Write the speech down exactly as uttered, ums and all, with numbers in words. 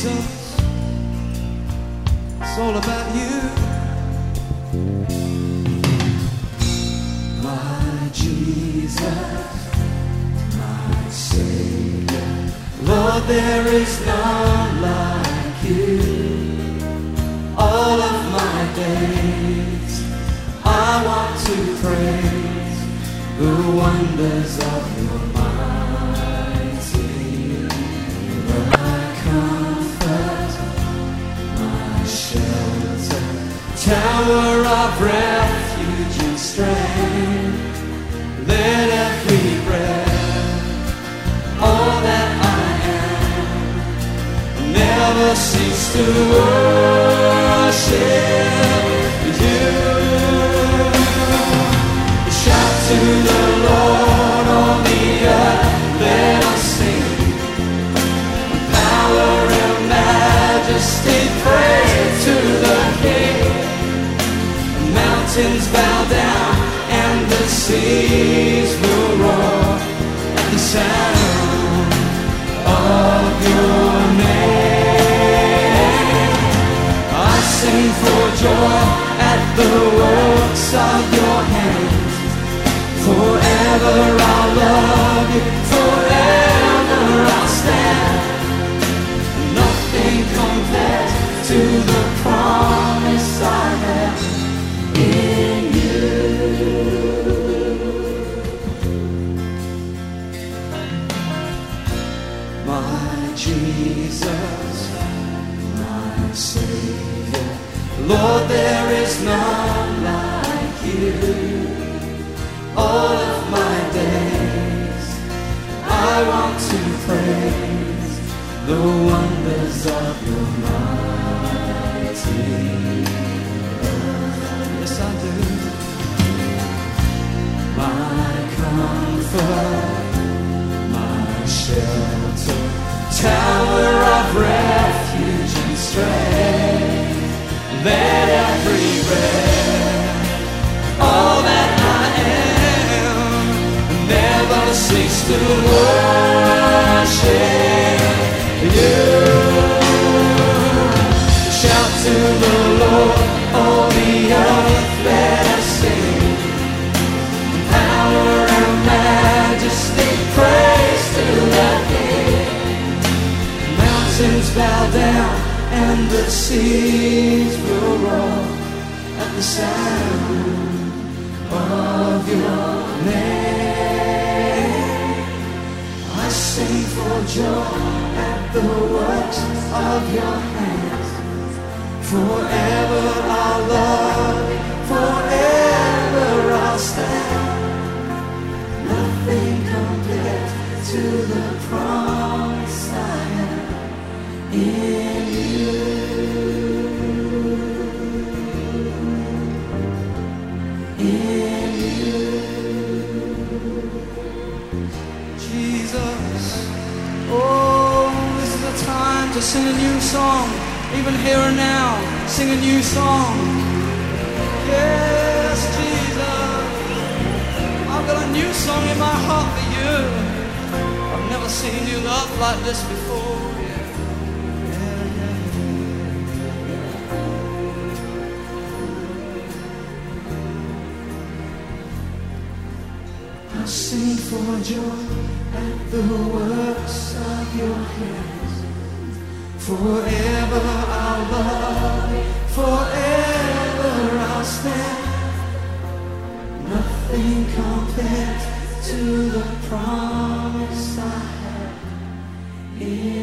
Jesus, it's all about you. My Jesus, my Savior, Lord, there is none like you. All of my days I want to praise the wonders of your mighty love. My comfort, my shelter, tower of refuge and strength. Let every breath, all that I am, never cease to worship you. Shout to the Lord, all the earth, let us sing. Power and majesty, praise to the King. Mountains bow down and the seas will roar at the sound of your name. I sing for joy at the works of your hands. Forever I'll love you, forever I'll stand. Nothing compares to the promise I have in you. My Jesus, my Savior, Lord, there is none like you. All of my days I want to praise the wonders of your mighty love. Yes, I do. My comfort, my shelter, tower of refuge and strength. Let every breath, all that I am, never cease to worship you. Shout to the Lord, all the earth, let us sing. Power and majesty, praise to the King. Mountains bow down and the seas will roar at the sound of your name. I sing for joy at the works of your hands. Forever I'll love you, forever I'll stand. Nothing compares to the promise I have in you. In you. Jesus, oh, this is the time to sing a new song. Even here and now, sing a new song. Yes, Jesus, I've got a new song in my heart for you. I've never seen you love like this before. I sing for joy at the works of your hands. Forever I'll love you, forever I'll stand. Nothing compares to the promise I have in